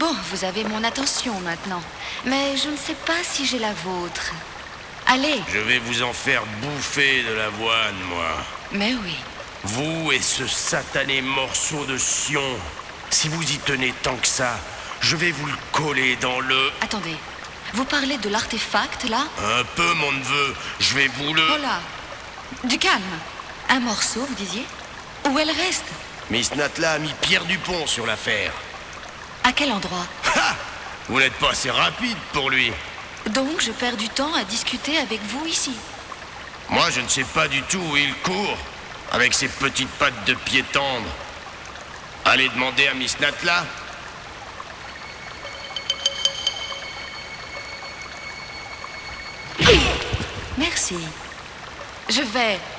Bon, vous avez mon attention maintenant, mais je ne sais pas si j'ai la vôtre. Allez. Je vais vous en faire bouffer de l'avoine, moi. Mais oui. Vous et ce satané morceau de sion. Si vous y tenez tant que ça, je vais vous le coller dans le... Attendez, vous parlez de l'artefact, là? Un peu, mon neveu. Je vais vous le... Oh là. Du calme. Un morceau, vous disiez? Où elle reste? Miss Natla a mis Pierre Dupont sur l'affaire. À quel endroit? Ha! Vous n'êtes pas assez rapide pour lui. Donc je perds du temps à discuter avec vous ici. Moi, je ne sais pas du tout où il court, avec ses petites pattes de pied tendre. Allez demander à Miss Natla. Merci. Je vais